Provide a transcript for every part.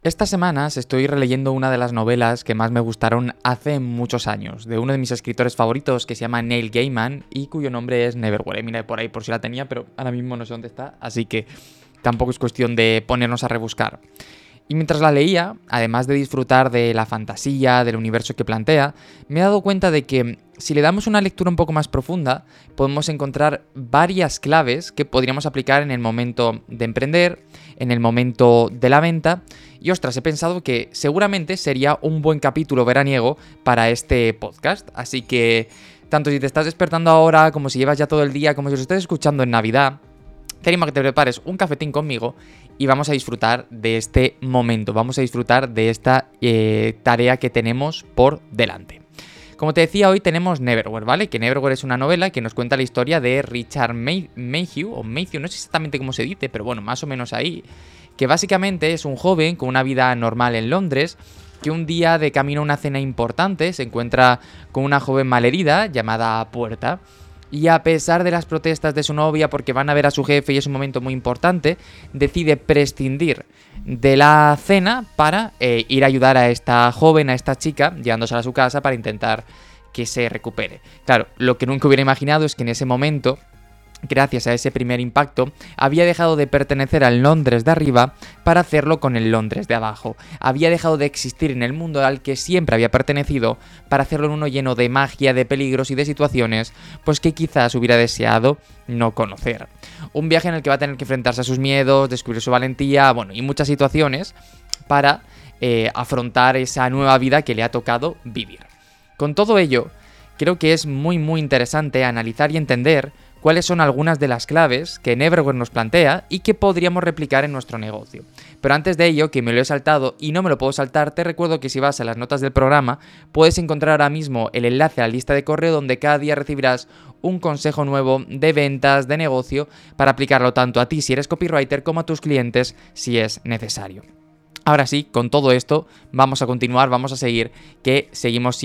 Estas semanas estoy releyendo una de las novelas que más me gustaron hace muchos años, de uno de mis escritores favoritos que se llama Neil Gaiman y cuyo nombre es Neverwhere. Mira por ahí por si la tenía, pero ahora mismo no sé dónde está, así que tampoco es cuestión de ponernos a rebuscar. Y mientras la leía, además de disfrutar de la fantasía, del universo que plantea, me he dado cuenta de que si le damos una lectura un poco más profunda, podemos encontrar varias claves que podríamos aplicar en el momento de emprender, en el momento de la venta. Y ostras, he pensado que seguramente sería un buen capítulo veraniego para este podcast. Así que, tanto si te estás despertando ahora, como si llevas ya todo el día, como si los estés escuchando en Navidad, te animo a que te prepares un cafetín conmigo y vamos a disfrutar de este momento, vamos a disfrutar de esta tarea que tenemos por delante. Como te decía, hoy tenemos Neverwhere, ¿vale? Que Neverwhere es una novela que nos cuenta la historia de Richard Mayhew, no sé exactamente cómo se dice, pero bueno, más o menos ahí, que básicamente es un joven con una vida normal en Londres, que un día de camino a una cena importante se encuentra con una joven malherida llamada Puerta. Y a pesar de las protestas de su novia porque van a ver a su jefe y es un momento muy importante, decide prescindir de la cena para ir a ayudar a esta joven, a esta chica, llevándosela a su casa para intentar que se recupere. Claro, lo que nunca hubiera imaginado es que en ese momento, gracias a ese primer impacto, había dejado de pertenecer al Londres de arriba para hacerlo con el Londres de abajo. Había dejado de existir en el mundo al que siempre había pertenecido para hacerlo en uno lleno de magia, de peligros y de situaciones, pues que quizás hubiera deseado no conocer. Un viaje en el que va a tener que enfrentarse a sus miedos, descubrir su valentía, bueno, y muchas situaciones para afrontar esa nueva vida que le ha tocado vivir. Con todo ello, creo que es muy interesante analizar y entender cuáles son algunas de las claves que Neverwhere nos plantea y que podríamos replicar en nuestro negocio. Pero antes de ello, que me lo he saltado y no me lo puedo saltar, te recuerdo que si vas a las notas del programa, puedes encontrar ahora mismo el enlace a la lista de correo donde cada día recibirás un consejo nuevo de ventas, de negocio, para aplicarlo tanto a ti si eres copywriter como a tus clientes si es necesario. Ahora sí, con todo esto, vamos a continuar, vamos a seguir, que seguimos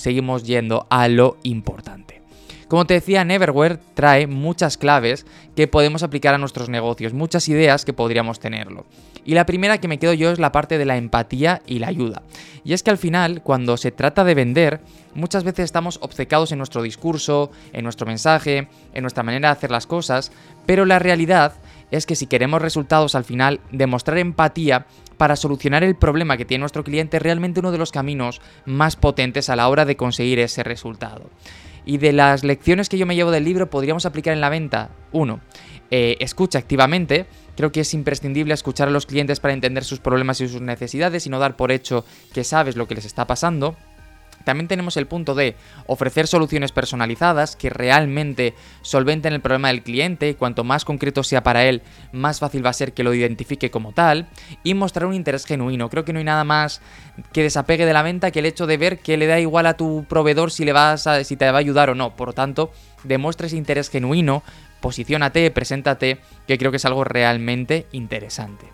yendo a lo importante. Como te decía, Neverwhere trae muchas claves que podemos aplicar a nuestros negocios, muchas ideas que podríamos tenerlo. Y la primera que me quedo yo es la parte de la empatía y la ayuda. Y es que al final, cuando se trata de vender, muchas veces estamos obcecados en nuestro discurso, en nuestro mensaje, en nuestra manera de hacer las cosas, pero la realidad es que si queremos resultados al final, demostrar empatía para solucionar el problema que tiene nuestro cliente es realmente uno de los caminos más potentes a la hora de conseguir ese resultado. Y de las lecciones que yo me llevo del libro podríamos aplicar en la venta. 1. Escucha activamente. Creo que es imprescindible escuchar a los clientes para entender sus problemas y sus necesidades y no dar por hecho que sabes lo que les está pasando. También tenemos el punto de ofrecer soluciones personalizadas que realmente solventen el problema del cliente. Cuanto más concreto sea para él, más fácil va a ser que lo identifique como tal. Y mostrar un interés genuino. Creo que no hay nada más que desapegue de la venta que el hecho de ver que le da igual a tu proveedor si te va a ayudar o no. Por lo tanto, demuestra ese interés genuino, posiciónate, preséntate, que creo que es algo realmente interesante.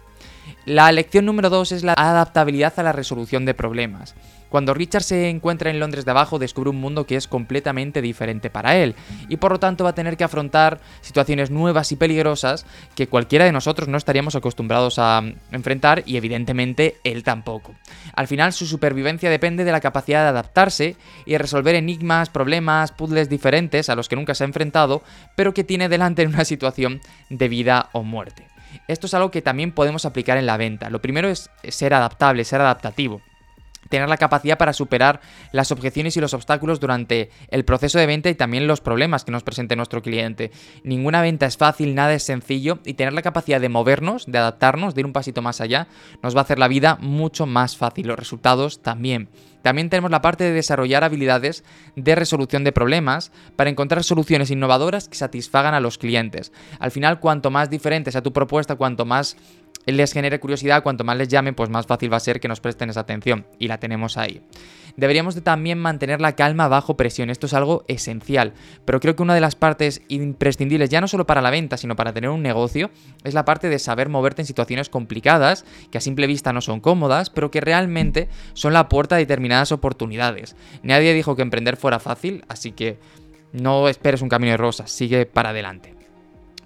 La lección número 2 es la adaptabilidad a la resolución de problemas. Cuando Richard se encuentra en Londres de abajo, descubre un mundo que es completamente diferente para él y por lo tanto va a tener que afrontar situaciones nuevas y peligrosas que cualquiera de nosotros no estaríamos acostumbrados a enfrentar y evidentemente él tampoco. Al final su supervivencia depende de la capacidad de adaptarse y resolver enigmas, problemas, puzzles diferentes a los que nunca se ha enfrentado, pero que tiene delante en una situación de vida o muerte. Esto es algo que también podemos aplicar en la venta. Lo primero es ser adaptable, ser adaptativo. Tener la capacidad para superar las objeciones y los obstáculos durante el proceso de venta y también los problemas que nos presente nuestro cliente. Ninguna venta es fácil, nada es sencillo y tener la capacidad de movernos, de adaptarnos, de ir un pasito más allá, nos va a hacer la vida mucho más fácil. Los resultados también. También tenemos la parte de desarrollar habilidades de resolución de problemas para encontrar soluciones innovadoras que satisfagan a los clientes. Al final, cuanto más diferente sea tu propuesta, cuanto más les genere curiosidad, cuanto más les llame, pues más fácil va a ser que nos presten esa atención. Y la tenemos ahí. Deberíamos de también mantener la calma bajo presión. Esto es algo esencial. Pero creo que una de las partes imprescindibles, ya no solo para la venta, sino para tener un negocio, es la parte de saber moverte en situaciones complicadas, que a simple vista no son cómodas, pero que realmente son la puerta a determinadas oportunidades. Nadie dijo que emprender fuera fácil, así que no esperes un camino de rosas, sigue para adelante.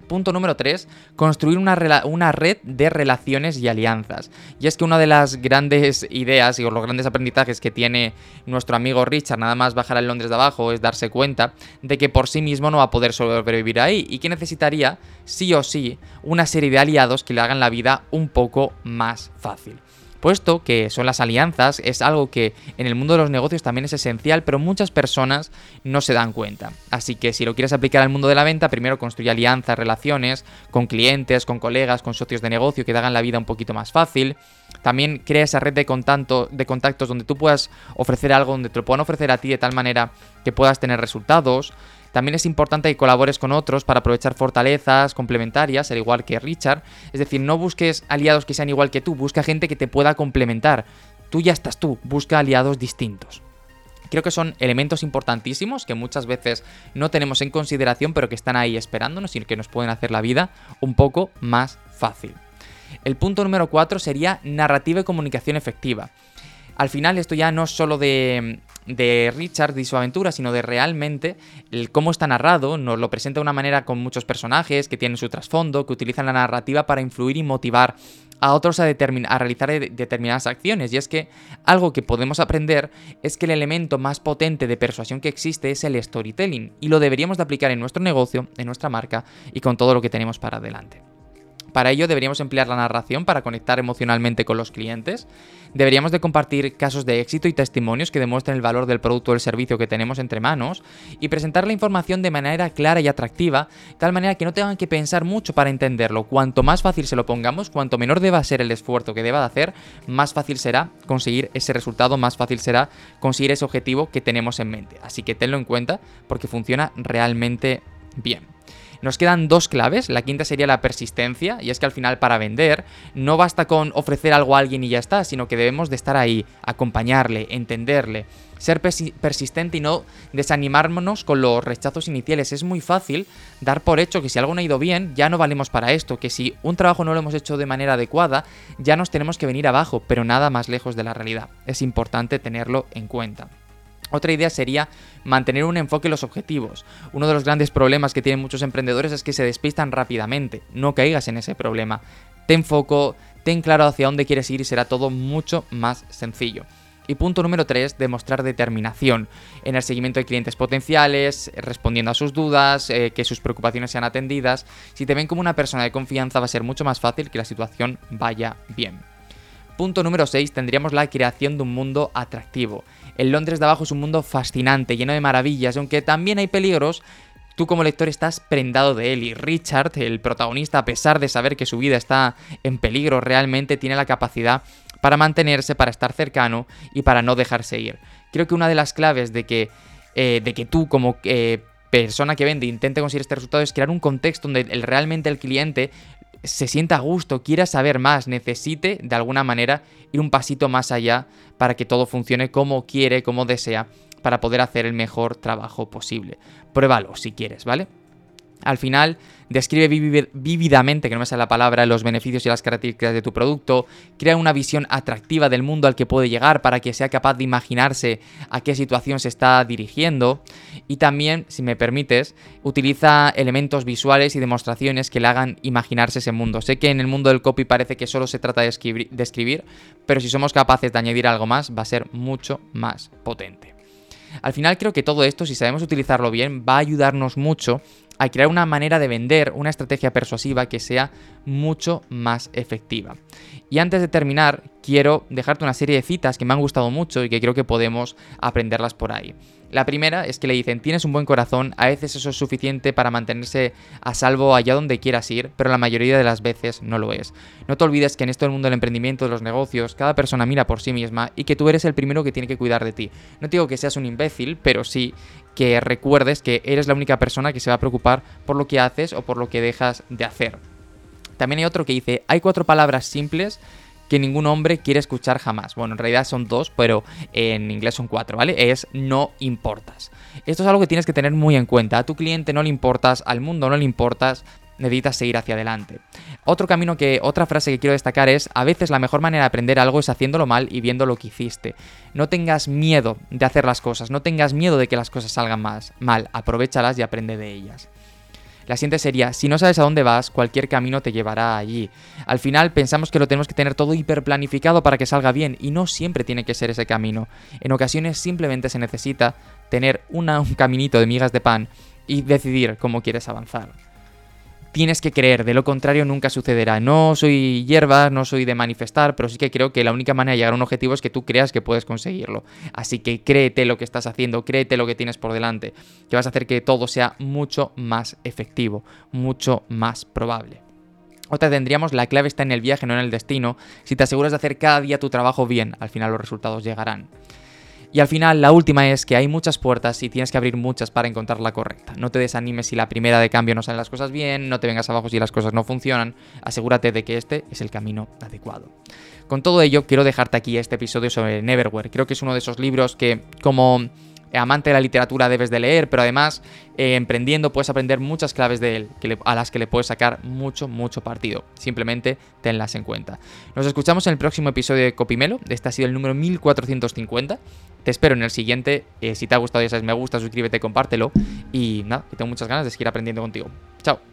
Punto número 3, construir una red de relaciones y alianzas. Y es que una de las grandes ideas y los grandes aprendizajes que tiene nuestro amigo Richard, nada más bajar al Londres de abajo, es darse cuenta de que por sí mismo no va a poder sobrevivir ahí y que necesitaría, sí o sí, una serie de aliados que le hagan la vida un poco más fácil. Puesto que son las alianzas, es algo que en el mundo de los negocios también es esencial, pero muchas personas no se dan cuenta. Así que si lo quieres aplicar al mundo de la venta, primero construye alianzas, relaciones con clientes, con colegas, con socios de negocio que te hagan la vida un poquito más fácil. También crea esa red de contactos donde tú puedas ofrecer algo, donde te lo puedan ofrecer a ti de tal manera que puedas tener resultados. También es importante que colabores con otros para aprovechar fortalezas complementarias, al igual que Richard. Es decir, no busques aliados que sean igual que tú, busca gente que te pueda complementar. Tú ya estás tú, busca aliados distintos. Creo que son elementos importantísimos que muchas veces no tenemos en consideración, pero que están ahí esperándonos y que nos pueden hacer la vida un poco más fácil. El punto número 4 sería narrativa y comunicación efectiva. Al final esto ya no es solo de Richard y su aventura, sino de realmente cómo está narrado. Nos lo presenta de una manera con muchos personajes que tienen su trasfondo, que utilizan la narrativa para influir y motivar a otros a realizar determinadas acciones. Y es que algo que podemos aprender es que el elemento más potente de persuasión que existe es el storytelling, y lo deberíamos de aplicar en nuestro negocio, en nuestra marca y con todo lo que tenemos para adelante. Para ello deberíamos emplear la narración para conectar emocionalmente con los clientes. Deberíamos de compartir casos de éxito y testimonios que demuestren el valor del producto o el servicio que tenemos entre manos y presentar la información de manera clara y atractiva, de tal manera que no tengan que pensar mucho para entenderlo. Cuanto más fácil se lo pongamos, cuanto menor deba ser el esfuerzo que deba de hacer, más fácil será conseguir ese resultado, más fácil será conseguir ese objetivo que tenemos en mente. Así que tenlo en cuenta porque funciona realmente bien. Nos quedan 2 claves, la quinta sería la persistencia, y es que al final para vender no basta con ofrecer algo a alguien y ya está, sino que debemos de estar ahí, acompañarle, entenderle, ser persistente y no desanimarnos con los rechazos iniciales. Es muy fácil dar por hecho que si algo no ha ido bien, ya no valemos para esto, que si un trabajo no lo hemos hecho de manera adecuada, ya nos tenemos que venir abajo, pero nada más lejos de la realidad. Es importante tenerlo en cuenta. Otra idea sería mantener un enfoque en los objetivos. Uno de los grandes problemas que tienen muchos emprendedores es que se despistan rápidamente. No caigas en ese problema. Ten foco, ten claro hacia dónde quieres ir y será todo mucho más sencillo. Y punto número 3, demostrar determinación en el seguimiento de clientes potenciales, respondiendo a sus dudas, que sus preocupaciones sean atendidas. Si te ven como una persona de confianza, va a ser mucho más fácil que la situación vaya bien. Punto número 6, tendríamos la creación de un mundo atractivo. El Londres de abajo es un mundo fascinante, lleno de maravillas, y aunque también hay peligros, tú como lector estás prendado de él. Y Richard, el protagonista, a pesar de saber que su vida está en peligro, realmente tiene la capacidad para mantenerse, para estar cercano y para no dejarse ir. Creo que una de las claves de que tú como persona que vende intente conseguir este resultado es crear un contexto donde realmente el cliente se sienta a gusto, quiera saber más, necesite de alguna manera ir un pasito más allá para que todo funcione como quiere, como desea, para poder hacer el mejor trabajo posible. Pruébalo si quieres, ¿vale? Al final, describe vívidamente, que no me sale la palabra, los beneficios y las características de tu producto, crea una visión atractiva del mundo al que puede llegar para que sea capaz de imaginarse a qué situación se está dirigiendo, y también, si me permites, utiliza elementos visuales y demostraciones que le hagan imaginarse ese mundo. Sé que en el mundo del copy parece que solo se trata de escribir, pero si somos capaces de añadir algo más, va a ser mucho más potente. Al final creo que todo esto, si sabemos utilizarlo bien, va a ayudarnos mucho a crear una manera de vender, una estrategia persuasiva que sea mucho más efectiva. Y antes de terminar, quiero dejarte una serie de citas que me han gustado mucho y que creo que podemos aprenderlas por ahí. La primera es que le dicen: tienes un buen corazón, a veces eso es suficiente para mantenerse a salvo allá donde quieras ir, pero la mayoría de las veces no lo es. No te olvides que en esto del mundo del emprendimiento, de los negocios, cada persona mira por sí misma y que tú eres el primero que tiene que cuidar de ti. No te digo que seas un imbécil, pero sí que recuerdes que eres la única persona que se va a preocupar por lo que haces o por lo que dejas de hacer. También hay otro que dice: hay 4 palabras simples que ningún hombre quiere escuchar jamás. Bueno, en realidad son 2, pero en inglés son 4, ¿vale? Es no importas. Esto es algo que tienes que tener muy en cuenta. A tu cliente no le importas, al mundo no le importas, necesitas seguir hacia adelante. Otra frase que quiero destacar es: a veces la mejor manera de aprender algo es haciéndolo mal y viendo lo que hiciste. No tengas miedo de hacer las cosas, no tengas miedo de que las cosas salgan mal, aprovéchalas y aprende de ellas. La siguiente sería, si no sabes a dónde vas, cualquier camino te llevará allí. Al final pensamos que lo tenemos que tener todo hiperplanificado para que salga bien y no siempre tiene que ser ese camino. En ocasiones simplemente se necesita tener un caminito de migas de pan y decidir cómo quieres avanzar. Tienes que creer, de lo contrario nunca sucederá. No soy hierba, no soy de manifestar, pero sí que creo que la única manera de llegar a un objetivo es que tú creas que puedes conseguirlo. Así que créete lo que estás haciendo, créete lo que tienes por delante, que vas a hacer que todo sea mucho más efectivo, mucho más probable. Otra tendríamos, la clave está en el viaje, no en el destino. Si te aseguras de hacer cada día tu trabajo bien, al final los resultados llegarán. Y al final, la última es que hay muchas puertas y tienes que abrir muchas para encontrar la correcta. No te desanimes si la primera de cambio no salen las cosas bien, no te vengas abajo si las cosas no funcionan. Asegúrate de que este es el camino adecuado. Con todo ello, quiero dejarte aquí este episodio sobre Neverwhere. Creo que es uno de esos libros que, como amante de la literatura, debes de leer, pero además, emprendiendo, puedes aprender muchas claves de él, a las que le puedes sacar mucho partido. Simplemente tenlas en cuenta. Nos escuchamos en el próximo episodio de Copymelo. Este ha sido el número 1450. Te espero en el siguiente. Si te ha gustado, ya sabes, me gusta, suscríbete, compártelo. Y nada, que tengo muchas ganas de seguir aprendiendo contigo. Chao.